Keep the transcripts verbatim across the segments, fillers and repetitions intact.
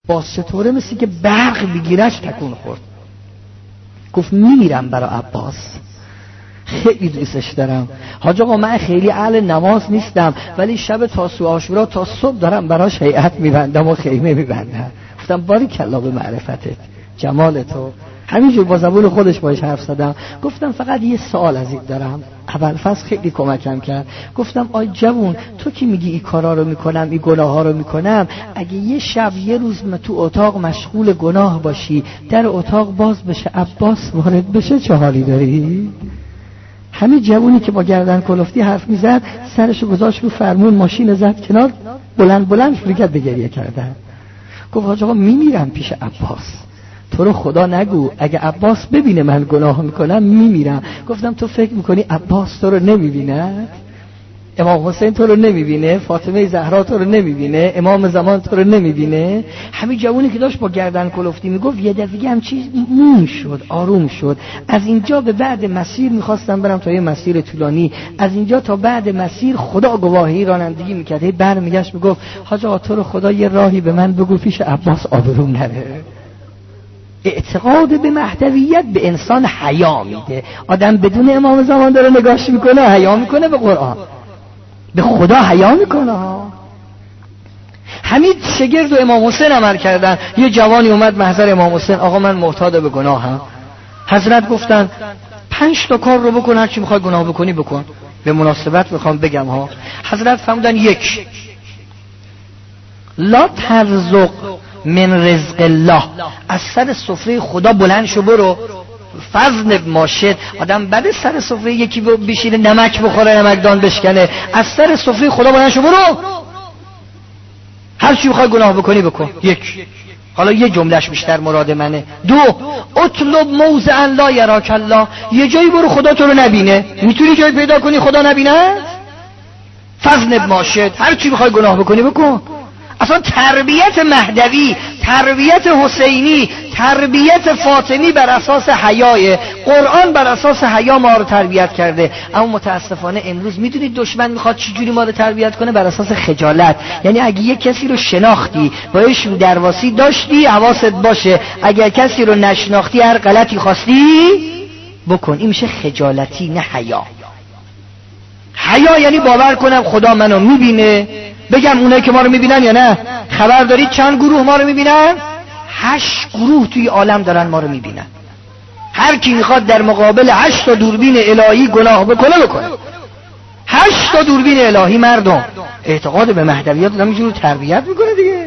عباس چطوره؟ مثل که برق بگیرش تکون خورد. گفت میمیرم برای عباس، خیلی دوستش دارم. حاج آقا من خیلی اهل نماز نیستم ولی شب تاسوعا عاشورا تا صبح دارم براش هیئت میبندم و خیمه میبندم. گفتم باریکلا به معرفتت، جمال تو. همینجور با زبون خودش باش حرف زدم. گفتم فقط یه سوال از این دارم. ابوالفضل خیلی کمکم کرد. گفتم آی جوون، تو که میگی این کارا رو میکنم، این گناه ها رو میکنم، اگه یه شب یه روز ما تو اتاق مشغول گناه باشی، در اتاق باز بشه، عباس وارد بشه، چه حالی داری؟ همین جوونی که با گردن کلفتی حرف میزد سرشو گذاشت رو فرمون، ماشین زد کنار، بلند بلند شروع کرد به گریه کردن. گفت حاج آقا میمیرم پیش عباس، تو رو خدا نگو اگه عباس ببینه من گناه میکنم میمیرم. گفتم تو فکر میکنی عباس تو رو نمیبینه؟ امام حسین تو رو نمیبینه؟ فاطمه زهرا تو رو نمیبینه؟ امام زمان تو رو نمیبینه؟ همین جوونی که داشت با گردن کلفتی میگفت یه دفعه هم چیز موم شد، آروم شد. از اینجا به بعد مسیر میخواستم برم تا یه مسیر طولانی، از اینجا تا بعد مسیر خدا گواهی رانندگی میکرد، هی برمیگشت میگفت حاج آقا تو رو خدا یه راهی به من بگو پیش عباس آبروم نره. اعتقاد به مهدویت به انسان حیا میده. آدم بدون امام زمان داره نگاهش میکنه، حیا میکنه به قرآن، به خدا حیا میکنه. همین شگرد و امام حسین عمل کردن. یه جوانی اومد محضر امام حسین، آقا من معتاد به گناهم. حضرت گفتن پنج تا کار رو بکن، هر چی میخوای گناه بکنی بکن. به مناسبت میخوام بگم ها. حضرت فرمودن یک، لا ترزق من رزق الله، از سر سفره خدا بلند شو برو. فضل ماشد، آدم بعد سر سفره یکی بشینه نمک بخوره، نمکدان بشکنه. از سر سفره خدا بلند شو برو، هر چی بخوای گناه بکنی بکن. یک. حالا یه جملهش بیشتر مراد منه. دو، اطلب موضعا لا یراک الله، یه جایی برو خدا تو رو نبینه. میتونی جایی پیدا کنی خدا نبینه؟ فضل ماشد، هر چی بخوای گناه بکنی بکن. اصلا تربیت مهدوی، تربیت حسینی، تربیت فاطمی بر اساس حیای. قرآن بر اساس حیا ما رو تربیت کرده. اما متاسفانه امروز میدونید دشمن میخواد چجوری ما رو تربیت کنه؟ بر اساس خجالت. یعنی اگه یک کسی رو شناختی، باش رو درواسی داشتی، حواست باشه اگر کسی رو نشناختی هر غلطی خواستی بکن. این میشه خجالتی، نه حیا. حیا یعنی باور کنم خدا منو میبینه. بگم اونایی که ما رو میبینن یا نه؟ خبر دارید چند گروه ما رو میبینن؟ هشت گروه توی عالم دارن ما رو میبینن. هر کی میخواد در مقابل هشت تا دوربین الهی گناه بکنه بکنه. هشت تا دوربین الهی. مردم اعتقاد به مهدویت دارن اینجور تربیت میکنه دیگه.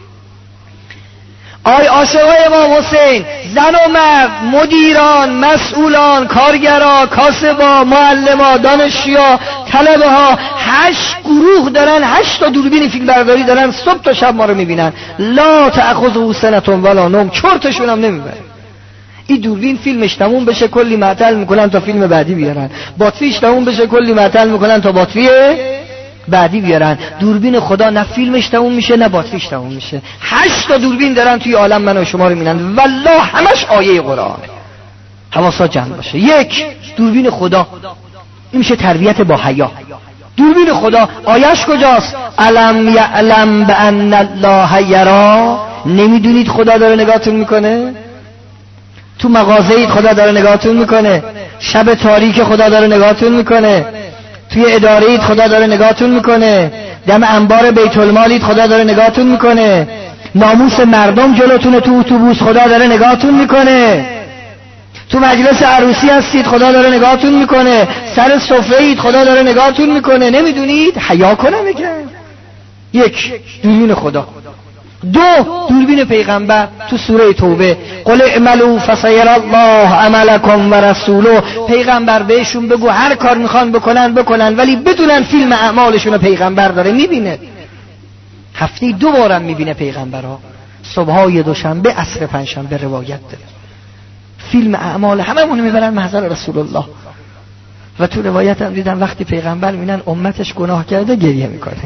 آی عاشقای امام حسین، زن و مرد، مدیران، مسئولان، کارگرا، کاسبا، معلما، دانشجویا، طلبه ها، هشت گروه دارن، هشت تا دوربین فیلم برداری دارن، صبح تا شب ما رو میبینن. لا تأخذه سنة ولا نوم، چرتشون هم نمیبره. این دوربین فیلمش تموم بشه کلی معطل میکنن تا فیلم بعدی بیارن، باتریش تموم بشه کلی معطل میکنن تا باتری بعدی بیارن. دوربین خدا نه فیلمش تموم میشه نه باتریش تموم میشه. هشت تا دوربین دارن توی عالم من و شما رو میبینن. والله همش آیه قرآن. حواسا جمع باشه. یک، دوربین خدا. این میشه تربیت با حیا. دوربین خدا آیش کجاست؟ الم یعلم بان الله یرا، نمیدونید خدا داره نگاهتون میکنه؟ تو مغازه خدا داره نگاهتون میکنه، شب تاریک خدا داره نگاهتون میکنه، توی اداره خدا داره نگاهتون میکنه، دم انبار بیت المال خدا داره نگاهتون میکنه، ناموس مردم جلوتونه تو اتوبوس خدا داره نگاهتون میکنه، تو مجلس عروسی هستید خدا داره نگاهتون میکنه، سر سفره اید خدا داره نگاهتون میکنه. نمیدونید؟ حیا کنه میگه. یک، دوربین خدا. دو، دوربین پیغمبر تو سوره توبه، قل اعملوا فسيرى الله عملكم ورسوله. پیغمبر بهشون بگو هر کار میخوان بکنن بکنن، ولی بدونن فیلم اعمالشون پیغمبر داره میبینه. هفته دو بارم میبینه پیغمبرها، صبحای دوشنبه، عصر پنجشنبه. روایت داره فیلم اعمال هممون میبرن محضر رسول الله. و تو روایت هم دیدم وقتی پیغمبر میبینن امتش گناه کرده گریه میکنه.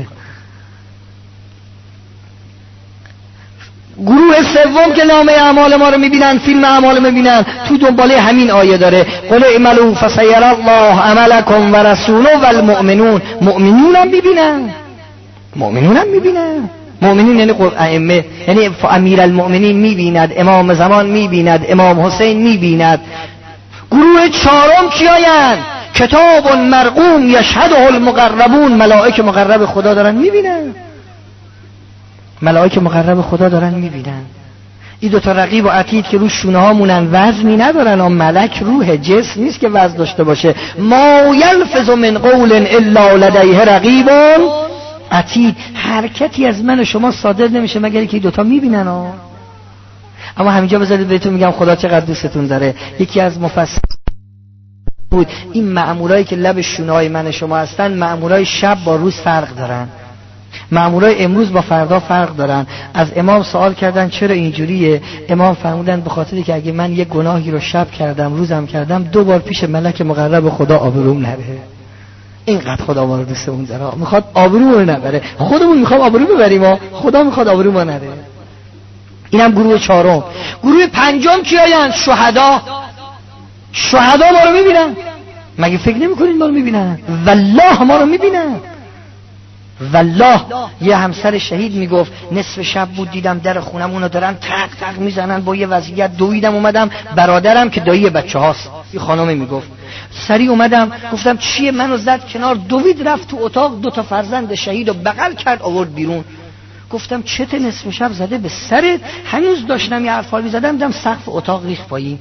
گروه سوم که نامه اعمال ما رو میبینن، فیلم اعمال میبینن، تو دنباله همین آیه داره، قل اعملوا فسيرى الله عملكم ورسوله والمؤمنون. مؤمنون هم میبینن، مؤمنون هم میبینن. مؤمنین یعنی ائمه، یعنی امیرالمؤمنین میبیند، امام زمان میبیند، امام حسین میبیند. گروه چهارم کیایند؟ کتاب مرقوم یشهده المقربون، ملائکه مقرب خدا دارن میبینن، ملائکه مقرب خدا دارن میبینن. این دوتا رقیب و عتید که رو شونه ها مونن وزنی ندارن، اما ملک روح جسم نیست که وزن داشته باشه. ما یلفظ من قول الا لدیه رقیب عتید، حرکتی از من و شما صادر نمیشه مگر که این دوتا میبینن ها. اما همینجا بذارید بهتون میگم خدا چقدر دوستتون داره. یکی از مفسر بود این مأمورایی که لب شونه‌های من شما هستن، مأمورای شب با روز فرق دارن، مأمورای امروز با فردا فرق دارن. از امام سوال کردن چرا اینجوریه؟ امام فرمودن به خاطری که اگه من یک گناهی رو شب کردم روزم کردم، دو بار پیش ملک مقرب خدا آبروم نره. اینقدر خدا ما رو دوستمون داره، میخواد آبرومون نبره. خودمون میخوام آبرو ببریم، خدا میخواد آبرومون نره. اینم گروه چهارم. گروه پنجم کیایند؟ شهدا. شهدا ما رو میبینن. مگه فکر نمیکنید ما رو میبینن؟ والله ما رو میبینن. والله یه همسر شهید میگفت نصف شب بود دیدم در خونمونو دارن تق تق میزنن با یه وضعیت، دویدم اومدم، برادرم که دایی بچه هاست یه خانومی میگفت، سریع اومدم گفتم چیه؟ منو زد کنار، دوید رفت تو اتاق، دو تا فرزند شهید رو بغل کرد آورد بیرون. گفتم چت نصف شب زده به سرت؟ هنوز داشتم یه حرفا میزدم دیدم سقف اتاق ریخت پایین.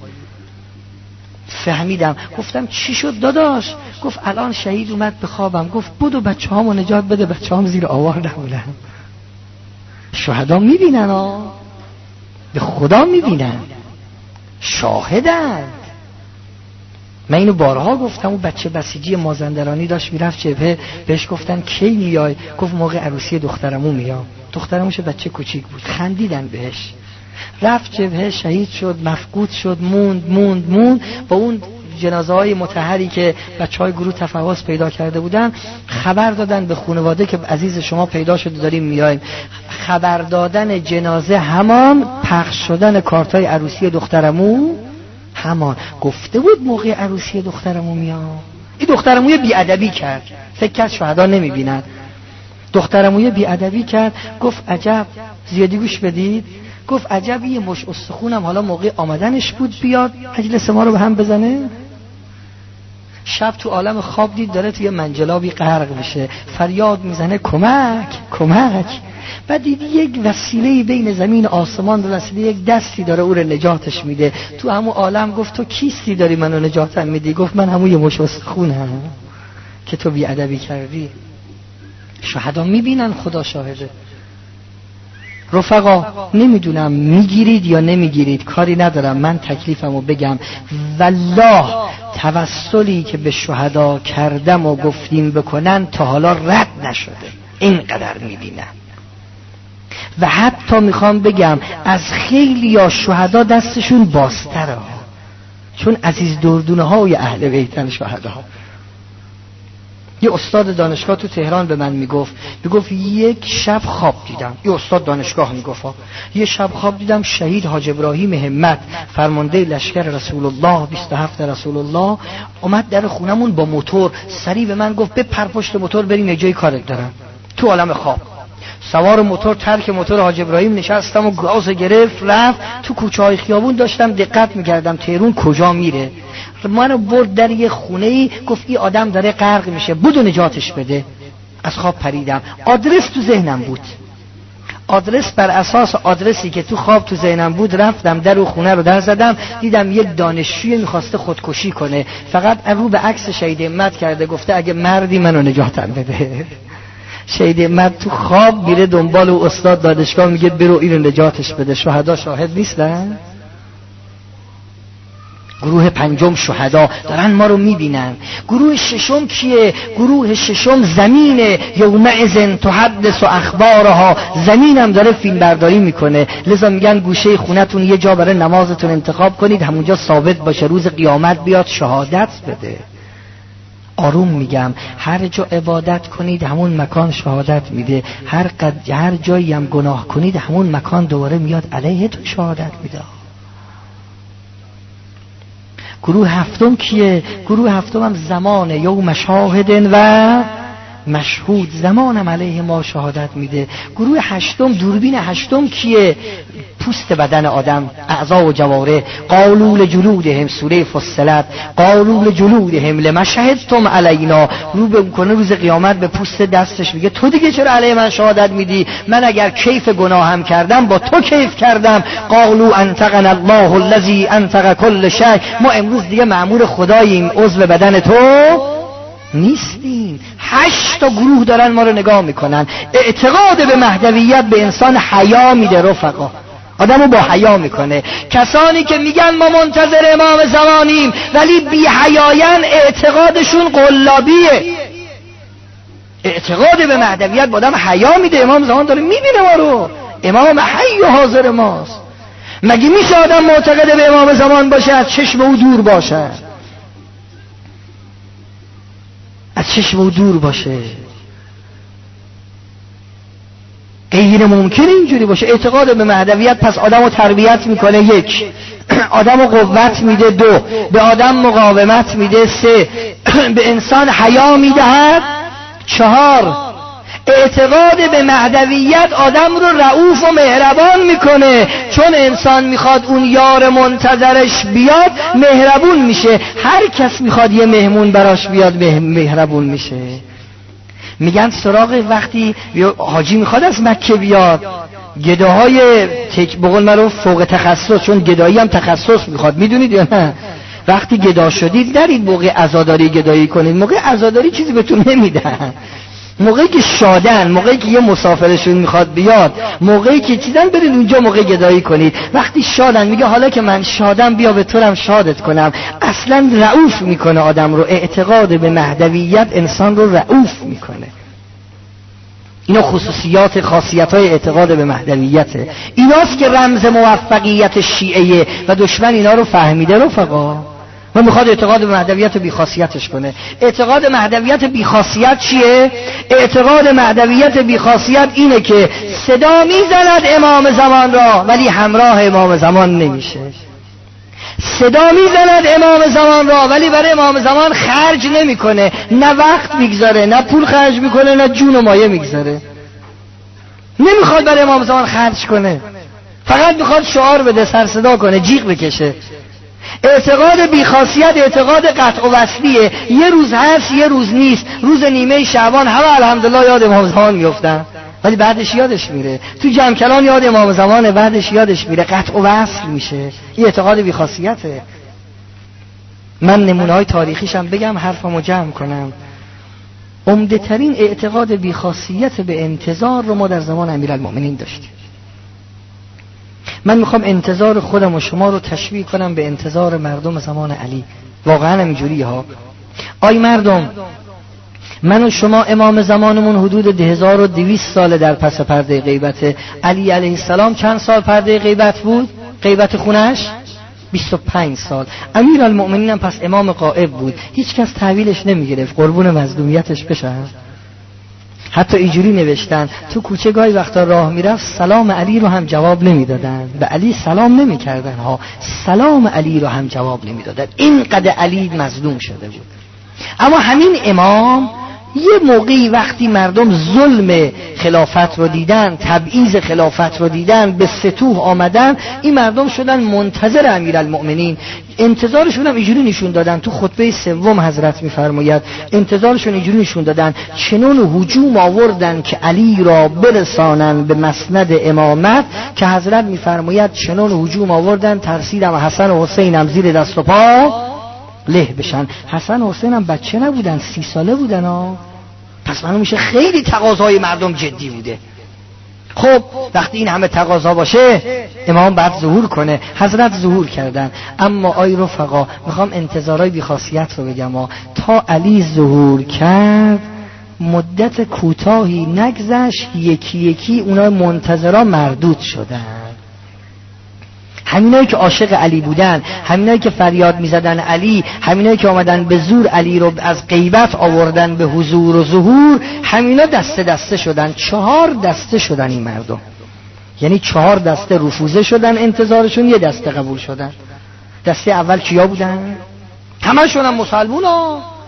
فهمیدم. گفتم چی شد داداش؟ گفت الان شهید اومد به خوابم، گفت بودو بچه هامو نجات بده، بچه هام زیر آوار نمونن. شهدا میبینن ها، به خدا میبینن، شاهدن. من اینو بارها گفتم. اون بچه بسیجی مازندرانی داشت میرفت جبهه، بهش گفتن کی میای؟ گفت موقع عروسی دخترمو میام. دخترموش بچه کوچیک بود، خندیدن بهش. رفت جبهه، شهید شد، مفقود شد، موند موند موند. با اون جنازه های مطهری که بچه های گروه تفحص پیدا کرده بودن خبر دادن به خانواده که عزیز شما پیدا شده داریم میایم. خبر دادن جنازه همان، پخش شدن کارتای عروسی دخترمو همان. گفته بود موقع عروسی دخترمو میام. این دخترمو بیادبی کرد، فکر کرد شهدا نمیبینن. دخترمو بیادبی کرد، گفت عجب، زیادی گوش بدید، گفت عجب یه مش استخونم حالا موقع آمدنش بود بیاد مجلس ما رو به هم بزنه. شب تو عالم خواب دید داره توی منجلابی غرق میشه، فریاد میزنه کمک کمک. بعد دید یک وسیله بین زمین و آسمان، به وسیله یک دستی داره او رو نجاتش میده. تو همون عالم گفت تو کیستی داری منو نجاتم میدی؟ گفت من همون یه مش استخونم که تو بیادبی کردی. شهدا میبینن، خدا شاهده. رفقا نمیدونم میگیرید یا نمیگیرید، کاری ندارم، من تکلیفمو بگم. والله توسلی که به شهدا کردم و گفتیم بکنن تا حالا رد نشده، اینقدر میبینن. و حتی میخوام بگم از خیلی یا شهدا دستشون بازتره، چون عزیز دردونه های اهل بیتن شهدا. یه استاد دانشگاه تو تهران به من میگفت میگفت یک شب خواب دیدم، یه استاد دانشگاه میگفت یه شب خواب دیدم شهید حاج ابراهیم همت، فرمانده لشکر رسول الله، بیست و هفت رسول الله، اومد در خونمون با موتور. سریع به من گفت بپر پشت موتور بریم یه جای کارت دارم. تو عالم خواب سوار موتور، ترک موتور حاج ابراهیم نشستم و گاز گرفت رفت. تو کوچه های خیابون داشتم دقت میکردم تهرون کجا میره. منو برد در یه خونه ای، گفت این آدم داره غرق میشه، بودو نجاتش بده. از خواب پریدم، آدرس تو ذهنم بود، آدرس بر اساس آدرسی که تو خواب تو ذهنم بود رفتم در اون خونه رو در زدم، دیدم یک دانشجوی میخواسته خودکشی کنه، فقط رو به عکس شهید همت کرده، گفته اگه مردی منو نجاتم بده. شهید همت تو خواب میره دنبال و استاد دانشگاه میگه برو اینو نجاتش بده. شهدا شاهد نیستن؟ گروه پنجم شهدا دارن ما رو میبینن. گروه ششم کیه؟ گروه ششم زمینه، یومئذ تحدث اخبارها، زمینم داره فیلم برداری میکنه. لذا میگن گوشه خونتون یه جا برای نمازتون انتخاب کنید، همونجا ثابت باشه، روز قیامت بیاد شهادت بده. آروم میگم، هر جا عبادت کنید همون مکان شهادت میده، هر قد هر جایی هم گناه کنید همون مکان دوباره میاد علیهتون شهادت میده. گروه هفتم کیه؟ گروه هفتم هم زمان یوم شاهد و مشهود، زمانم علیه ما شهادت میده. گروه هشتم، دوربین هشتم کیه؟ پوست بدن آدم، اعضا و جواره. قالوا لجلودهم، سوره فصلت، قالوا لجلودهم لما شهدتم علینا. رو به کنه روز قیامت به پوست دستش میگه تو دیگه چرا علیه من شهادت میدی؟ من اگر کیف گناهم کردم با تو کیف کردم. قالوا انطقنا الله الذی انطق كل شیء. ما امروز دیگه مأمور خداییم، عضو بدن تو نیستیم. هشت تا گروه دارن ما رو نگاه میکنن. اعتقاد به مهدویت به انسان حیا میده رفقا، آدمو با حیا میکنه. کسانی که میگن ما منتظر امام زمانیم ولی بی حیاین، اعتقادشون قلابیه. اعتقاد به مهدویت به آدم حیا میده. امام زمان داره میبینه ما رو، امام حی و حاضر ماست. مگه میشه آدم معتقد به امام زمان باشه از چشم او دور باشه؟ از چشم او دور باشه، غیر ممکنه اینجوری باشه. اعتقاد به مهدویت پس آدمو تربیت میکنه. یک، آدمو قوت میده. دو، به آدم مقاومت میده. سه، به انسان حیا میدهد. چهار، اعتقاد به مهدویت آدم رو رؤوف و مهربان میکنه، چون انسان میخواد اون یار منتظرش بیاد مهربون میشه. هر کس میخواد یه مهمون براش بیاد مهربون میشه. میگن سراغ وقتی حاجی میخواد از مکه بیاد، گداهای تک بقول مرو فوق تخصص، چون گدایی هم تخصص میخواد، میدونید یا نه؟ وقتی گدا شدید نرید موقع عزاداری گدایی کنید. موقع عزاداری چیزی بهتون نمیدن. موقعی که شادن، موقعی که یه مسافرشون میخواد بیاد، موقعی که چیزن برید اونجا موقع گدایی کنید. وقتی شادن میگه حالا که من شادم بیا به طورم شادت کنم. اصلا رؤوف میکنه آدم رو. اعتقاد به مهدویت انسان رو رؤوف میکنه. اینا خصوصیات، خاصیت‌های اعتقاد به مهدویته. ایناست که رمز موفقیت شیعه و دشمن اینا رو فهمیده رفقا. و میخواد اعتقاد به مهدویت بی خاصیتش کنه. اعتقاد مهدویت بی خاصیت چیه؟ اعتقاد مهدویت بی خاصیت اینه که صدا میزند امام زمان را ولی همراه امام زمان نمیشه. صدا میزند امام زمان را ولی برای امام زمان خرج نمیکنه. نه وقت میگذاره، نه پول خرج میکنه، نه جون و مایه میگذاره. نمیخواد برای امام زمان خرج کنه، فقط میخواد شعار بده، سر صدا کنه، جیغ بکشه. اعتقاد بیخاصیت اعتقاد قطع و وصلیه. یه روز هست یه روز نیست. روز نیمه شعبان همه الحمدلله یاد امام زمان میفتن ولی بعدش یادش میره. تو جمع کلان یاد امام زمانه، بعدش یادش میره، قطع و وصل میشه. این اعتقاد بیخاصیته. من نمونه های تاریخیشم بگم حرفمو جمع کنم. عمده ترین اعتقاد بیخاصیت به انتظار رو ما در زمان امیرالمؤمنین داشتیم. من میخوام انتظار خودم و شما رو تشبیه کنم به انتظار مردم زمان علی. واقعا همینجوری ها. آی مردم، من و شما امام زمانمون حدود هزار و دویست سال در پس پرده غیبت. علی علیه السلام چند سال پرده غیبت بود؟ غیبت خونش بیست و پنج سال. امیرالمؤمنین هم پس امام غائب بود. هیچ کس تحویلش نمیگرفت، قربون مظلومیتش بشه. حتی اینجوری نوشتن تو کوچه گاهی وقتا راه میرفت سلام علی رو هم جواب نمیدادن، به علی سلام نمیکردن ها، سلام علی رو هم جواب نمیدادن. اینقدر علی مظلوم شده بود. اما همین امام یه موقعی وقتی مردم ظلم خلافت رو دیدن، تبعیض خلافت رو دیدن، به ستوه آمدن، این مردم شدن منتظر امیرالمؤمنین. انتظارشون هم اینجوری نشون دادن. تو خطبه سوم حضرت میفرماید انتظارشون اینجوری نشون دادن چنون هجوم آوردن که علی را برسانن به مسند امامت که حضرت میفرماید چنون هجوم آوردن ترسیدم حسن و حسینم زیر دست و پا له بشن. حسن و حسین هم بچه نبودن، سی ساله بودن ها. پس معلوم میشه خیلی تقاضای مردم جدی بوده. خب وقتی این همه تقاضا باشه امام بعد ظهور کنه. حضرت ظهور کردن. اما آی رفقا میخوام انتظارای بیخاصیت رو بگم ها. تا علی ظهور کرد مدت کوتاهی نگذشت یکی یکی اونا منتظرا مردود شدن. همینایی که عاشق علی بودن، همینایی که فریاد میزدن علی، همینایی که آمدن به زور علی رو از غیبت آوردن به حضور و ظهور، همینا دسته دسته شدن. چهار دسته شدن این مردم. یعنی چهار دسته رفوزه شدن انتظارشون، یه دسته قبول شدن. دسته اول کیا بودن؟ همشون هم مسلمون ها.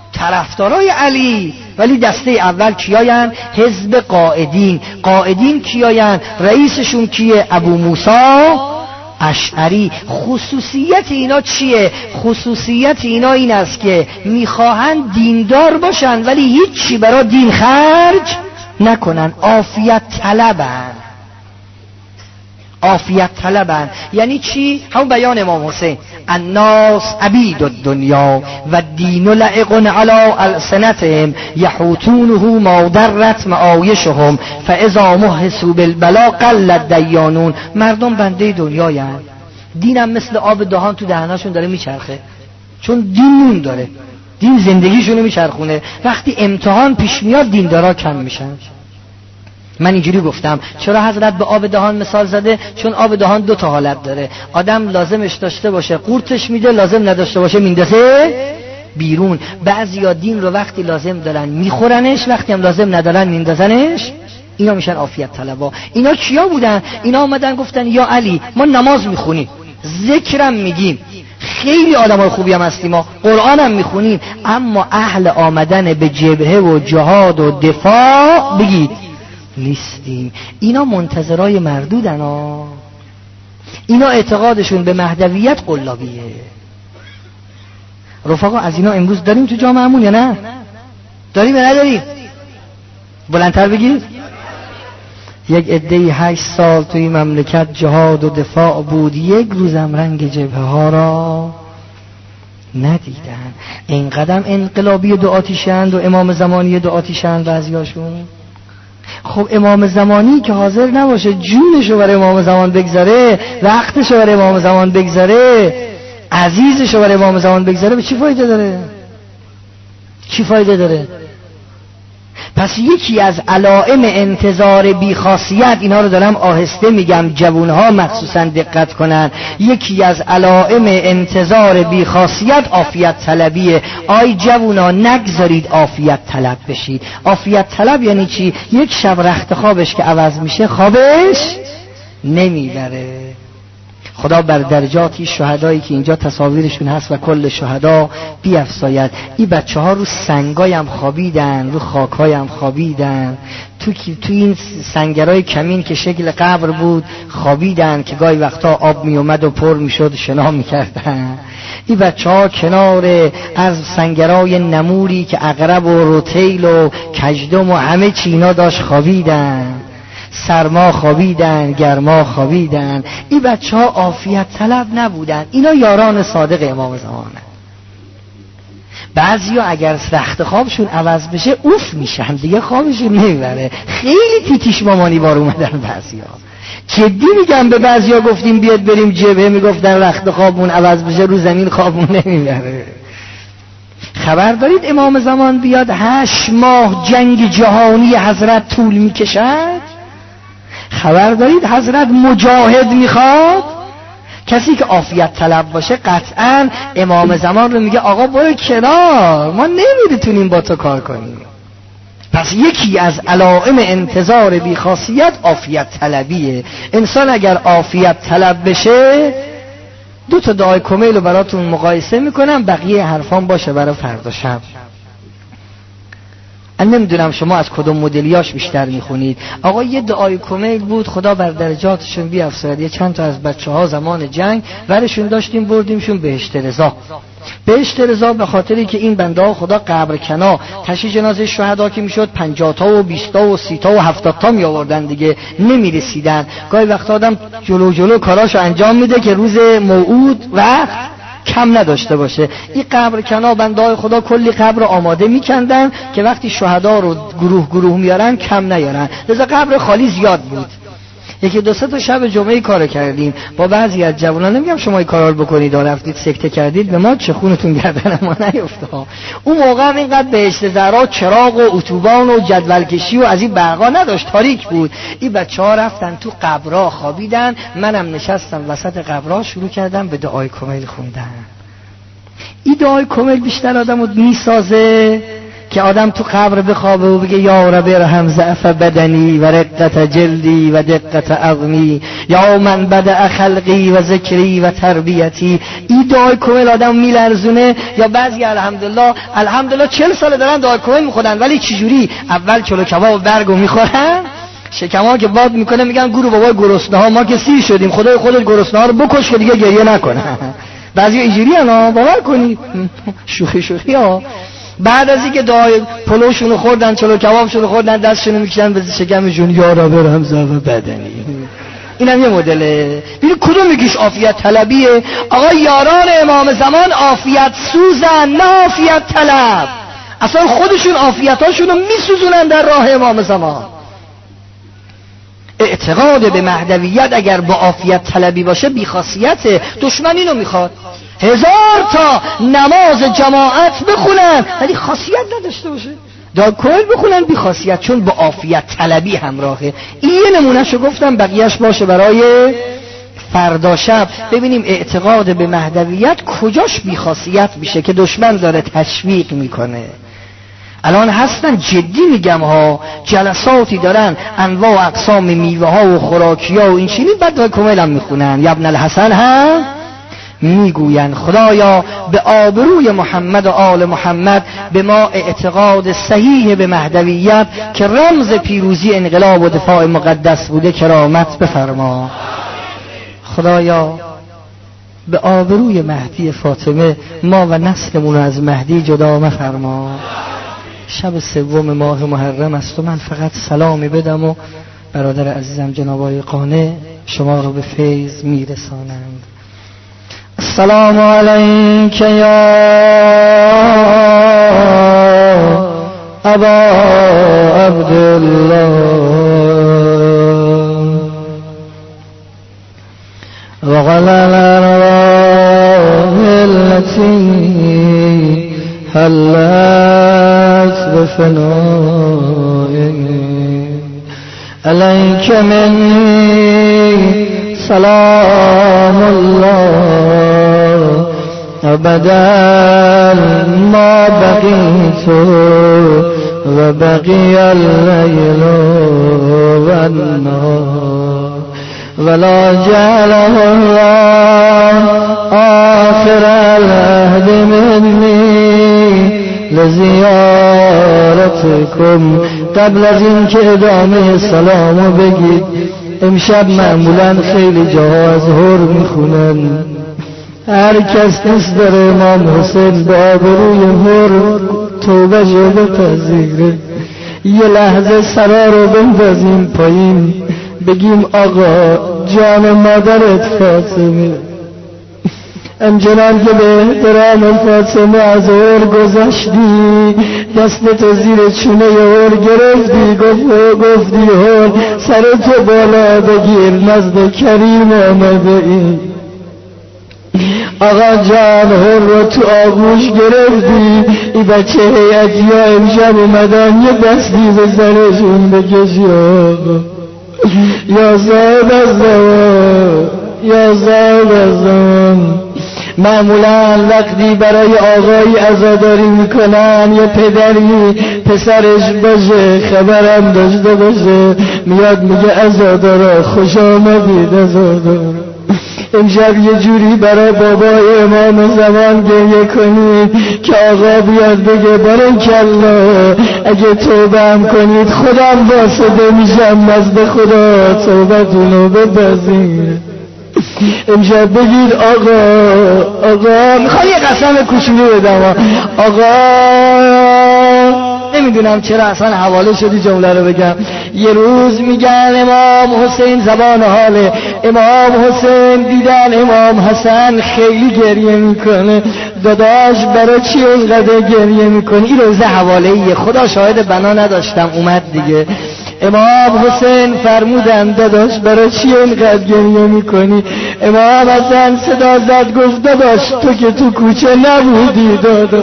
طرفدارای علی، ولی دسته اول کیاین؟ حزب قائدین. قائدین کیاین؟ رئیسشون کیه؟ ابو موسی اشعری. خصوصیت اینا چیه؟ خصوصیت اینا این است که میخواهند دیندار باشن ولی هیچی برای دین خرج نکنن، عافیت طلبن. عافیت طلبن یعنی چی؟ همون بیان امام حسین، الناس عبید الدنیا و الدین لعق علی السنتهم یحوتونه ما درت معایشهم فاذا محسوا بالبلا قل الدیانون. مردم بنده دنیایند، دینم مثل آب دهان تو دهناشون داره میچرخه، چون دین نون داره، دین زندگیشونو میچرخونه. وقتی امتحان پیش میاد دیندارا کم میشن. من اینجوری گفتم چرا حضرت به آب دهان مثال زده؟ چون آب دهان دو تا حالت داره، آدم لازمش داشته باشه قورتش میده، لازم نداشته باشه میندازه بیرون. بعضیا دین رو وقتی لازم دارن میخورنش، وقتی هم لازم ندارن میندازنش. اینا میشن عافیت طلبا. اینا کیا بودن؟ اینا اومدن گفتن یا علی ما نماز میخونیم، ذکرم میگیم، خیلی آدمای خوبی هم هستیم، ما قرآن هم میخونیم، اما اهل آمدن به جبهه و جهاد و دفاع بگید نیستیم. اینا منتظرای مردودن ها. اینا اعتقادشون به مهدویت قلابیه. رفقا از اینا امروز داریم تو جامعهمون یا نه؟ داریم یا نداریم؟ بلندتر بگید. یک عده‌ای هشت سال توی مملکت جهاد و دفاع بود، یک روزم رنگ جبهه ها را ندیدن. این قدم انقلابی دو آتیشند و امام زمانی دو آتیشند بعضیاشون. خب امام زمانی که حاضر نباشه جونشو برای امام زمان بگذاره، وقتشو برای امام زمان بگذاره، عزیزشو برای امام زمان بگذاره، به چی فایده داره؟ چی فایده داره؟ پس یکی از علائم انتظار بیخاصیت، اینا رو دارم آهسته میگم جوانها مخصوصا دقت کنن، یکی از علائم انتظار بیخاصیت عافیت طلبیه. آی جوونا نگذارید عافیت طلب بشید. عافیت طلب یعنی چی؟ یک شب رخت خوابش که عوض میشه خوابش نمیبره. خدا بر درجاتی شهدایی که اینجا تصاویرشون هست و کل شهدا بیفزاید. این بچه ها رو سنگای هم خوابیدن، رو خاکای هم خوابیدن، تو, تو این سنگرای کمین که شکل قبر بود خوابیدن که گاهی وقتا آب می اومد و پر می شد شنا می کردن. این بچه ها کنار از سنگرای نموری که عقرب و روتیل و کژدم و همه چینا داشت خوابیدن. سرما خوابیدن، گرما خوابیدن. این بچه ها عافیت طلب نبودن. اینا یاران صادق امام زمانه. بعضی ها اگر رخت خوابشون عوض بشه اوف میشن دیگه، خوابشون نمیبره. خیلی تیتیش مامانی بار اومدن بعضی ها. جدی میگم، به بعضی ها گفتیم بیاد بریم جبهه، میگفتن رخت خوابمون عوض بشه رو زمین خوابمون نمیبره. خبر دارید امام زمان بیاد هشت ماه جنگ جهانی حضرت طول میکشد؟ خبر دارید حضرت مجاهد میخواد؟ کسی که عافیت طلب باشه قطعا امام زمان رو میگه آقا برو کنار، ما نمیتونیم با تو کار کنیم. پس یکی از علائم انتظار بیخاصیت عافیت طلبیه. انسان اگر عافیت طلب بشه، دو تا دعای کمیل رو براتون مقایسه میکنم، بقیه حرفان باشه برای فردا شب. من نمیدونم شما از کدوم مدلیاش بیشتر میخونید. آقا یه دعای کمیل بود، خدا بر درجاتشون بیافزاید، یه چند تا از بچه ها زمان جنگ ورشون داشتیم بردیمشون بهشت رضا. بهشت رضا به خاطری که این بنده ها خدا قبر کنا تشییع جنازه شهدا که میشد پنجاه تا و بیست تا و سی تا و هفتاد تا می آوردن دیگه، نمیرسیدن. گاهی وقت آدم جلو جلو کاراشو انجام میده که روز موعود وقت کم نداشته باشه. این قبر کنا بنده های خدا کلی قبر آماده میکندن که وقتی شهدا رو گروه گروه میارن کم نیارن، لذا قبر خالی زیاد بود. یکی دو سه تا شب جمعه کار کردیم با بعضی از جوانان، نمیگم شما این کارا رو بکنید و رفتید سکته کردید به ما چه خونتون گردن ما نیفته. اون موقع هم اینقدر بهشت زهرا چراغ و اتوبان و جدول کشی و از این برقا نداشت، تاریک بود. این بچه‌ها رفتن تو قبرها خوابیدن، منم نشستم وسط قبرها شروع کردم به دعای کمیل خوندن. این دعای کمیل بیشتر آدمو میسازه که آدم تو قبر بخوابه و بگه یا رب ارحم ضعف بدنی و رقت جلدی و دقت عظمی یا من بدأ خلقی و ذکری و تربیتی. این دعای کمیل آدم میلرزونه. یا بعضی الحمدلله الحمدلله چهل سال دارن دعای کمیل میخورن، ولی چجوری؟ اول چلو کباب برگو میخورن، شکم‌ها که باد میکنه میگن گورو بابای گرسنه ها، ما که سیر شدیم، خدای خودت گرسنه ها رو بکش که دیگه گریه نکنه. بعضی اینجوری ها، باور کنید، شوخی شوخی ها. بعد از اینکه دعای پلوشونو خوردن، چلو کبابشونو خوردن، دستشونو میکشن به شکمشون، یا رب ارحم ضعف بدنی. اینم یه مدله. ببین کدوم یکیش عافیت طلبیه؟ آقا یاران امام زمان عافیت سوزن، نه عافیت طلب. اصلا خودشون عافیتاشونو میسوزونن در راه امام زمان. اعتقاد به مهدویت اگر با عافیت طلبی باشه بیخاصیته. دشمن اینو میخواد هزار تا نماز جماعت بخونن ولی خاصیت نداشته باشه، دعای کمیل بخونن بی خاصیت، چون با عافیت طلبی همراهه. این یه نمونهشو گفتم، بقیهش باشه برای فردا شب. ببینیم اعتقاد به مهدویت کجاش بی خاصیت میشه که دشمن داره تشویق میکنه. الان هستن، جدی میگم ها، جلساتی دارن انواع و اقسام میوه ها و خوراکی ها و این چیزی، بعد دعای کمیل هم میخونن. ابن الحسن هم میگوین خدایا به آبروی محمد و آل محمد به ما اعتقاد صحیح به مهدویت که رمز پیروزی انقلاب و دفاع مقدس بوده کرامت بفرما. خدایا به آبروی مهدی فاطمه ما و نسلمون از مهدی جدا مفرما. شب سوم ماه محرم است و من فقط سلامی بدم و برادر عزیزم جناب آقای قانع شما رو به فیض میرسانند. السلام علیک یا ابا عبدالله و غلل الارواح التي حلت بفنائه علیک منی سلام الله ابدا ما بقیت و بقی اللیل و النهار ولا جعله الله آخر العهد منی لزیارتکم. قبل از این که ادامه سلامو بگید، امشب معمولا خیلی جاها از هر میخونن، هر کس نیست داره امام حسین به آبروی هر توبه شده پذیره. یه لحظه سرا رو بندازیم پایین، بگیم آقا جان مادرت فاطمه، همچنان که به احترام فاطمه از هر گذشتی، دستتو زیر چونه هر گرفتی، گفتی هر سرتو بالا بگیر، نزد کریم آمده ای. آقا جان هر رو تو آغوش گرفتی، ای بچه هیئتی ها امشب اومدن یه دستی به سرشون بکشی. آقا یا صاحب الزمان، یا صاحب الزمان. معمولا وقتی برای آقایی عزاداری میکنن، یه پدری پسرش باشه خبرم داشته باشه، میاد میگه عزادارا خوش آمدید عزادارا. امشب یه جوری برای بابای امام زمان گریه کنید که آقا بیاد بگه بارکالله، اگه توبه هم کنید خودم واسطه میشم نزد خدا، توبتونو بپذیر. امشب بگید آقا آقا میخوام یه قسم کوچولو بدم، آقا نمیدونم چرا اصلا حواله شدی جمله رو بگم. یه روز میگن امام حسین، زبان حاله، امام حسین دیدن امام حسن خیلی گریه میکنه، داداش برای چی اینقدر گریه میکنی؟ این روزه حواله ایه، خدا شاهد بنا نداشتم اومد دیگه. امام حسین فرمودن داداش برای چی اینقدر گریه میکنی؟ امام حسن صدا زد گفت داداش تو که تو کوچه نبودی داداش.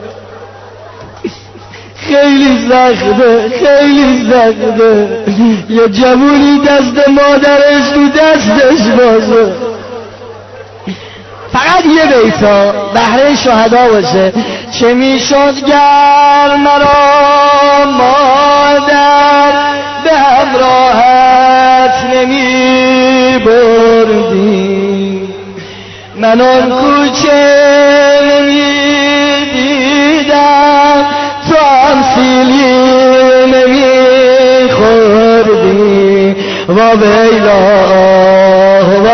خیلی سخته، خیلی سخته یه جوونی دست مادرش تو دستش باشه. فقط یه بیتا بهره شهدا باشه. چه میشد گر مرا مادر به همراهت نمی بردی، من آن کوچه نمی دیدم تو هم سیلی نمی خوردی. و بیلا و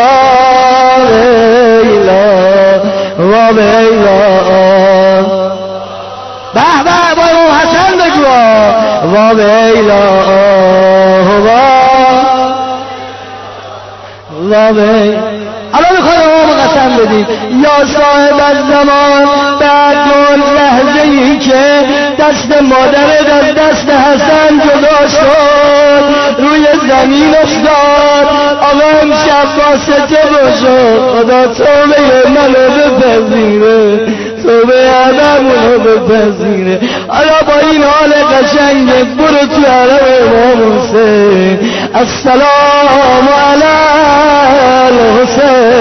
بیلا و بیلا به به با امام حسن بگو و بیلا و بیلا. حالا میخواد امام قسم بدید یا صاحب از زمان بعد اون لحظه ای که دست مادرت از دست حسن جدا شد روی زمین افتاد. آقا امشب واسطه باشد خدا توبه منو بپذیره، توبه عدمونو بپذیره. حالا با این حال قشنگت برو تو حرم امام حسین. السلام علی الحسین.